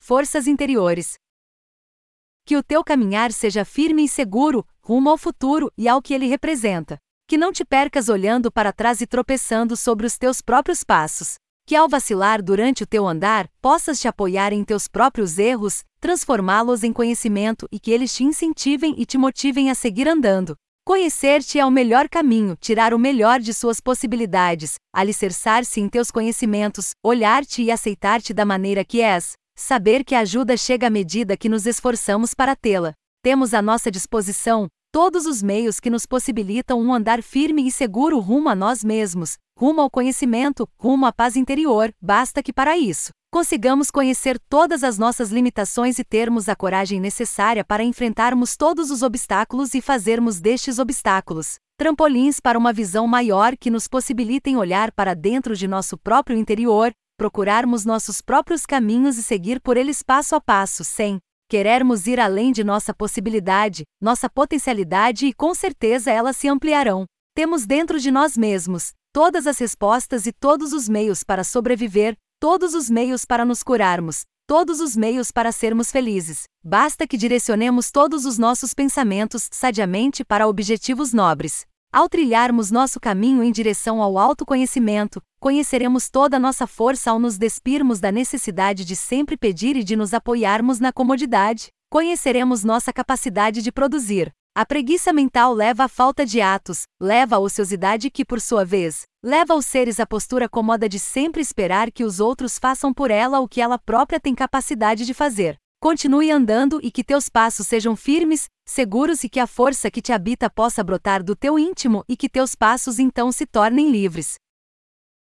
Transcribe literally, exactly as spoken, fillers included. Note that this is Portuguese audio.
forças interiores. Que o teu caminhar seja firme e seguro, rumo ao futuro e ao que ele representa. Que não te percas olhando para trás e tropeçando sobre os teus próprios passos. Que ao vacilar durante o teu andar, possas te apoiar em teus próprios erros, transformá-los em conhecimento e que eles te incentivem e te motivem a seguir andando. Conhecer-te é o melhor caminho, tirar o melhor de suas possibilidades, alicerçar-se em teus conhecimentos, olhar-te e aceitar-te da maneira que és, saber que a ajuda chega à medida que nos esforçamos para tê-la. Temos à nossa disposição todos os meios que nos possibilitam um andar firme e seguro rumo a nós mesmos, rumo ao conhecimento, rumo à paz interior, basta que para isso consigamos conhecer todas as nossas limitações e termos a coragem necessária para enfrentarmos todos os obstáculos e fazermos destes obstáculos trampolins para uma visão maior que nos possibilitem olhar para dentro de nosso próprio interior, procurarmos nossos próprios caminhos e seguir por eles passo a passo, sem querermos ir além de nossa possibilidade, nossa potencialidade e com certeza elas se ampliarão. Temos dentro de nós mesmos todas as respostas e todos os meios para sobreviver, todos os meios para nos curarmos, todos os meios para sermos felizes. Basta que direcionemos todos os nossos pensamentos sadiamente para objetivos nobres. Ao trilharmos nosso caminho em direção ao autoconhecimento, conheceremos toda a nossa força ao nos despirmos da necessidade de sempre pedir e de nos apoiarmos na comodidade. Conheceremos nossa capacidade de produzir. A preguiça mental leva à falta de atos, leva à ociosidade que, por sua vez, leva aos seres à postura cômoda de sempre esperar que os outros façam por ela o que ela própria tem capacidade de fazer. Continue andando e que teus passos sejam firmes, seguros e que a força que te habita possa brotar do teu íntimo e que teus passos então se tornem livres.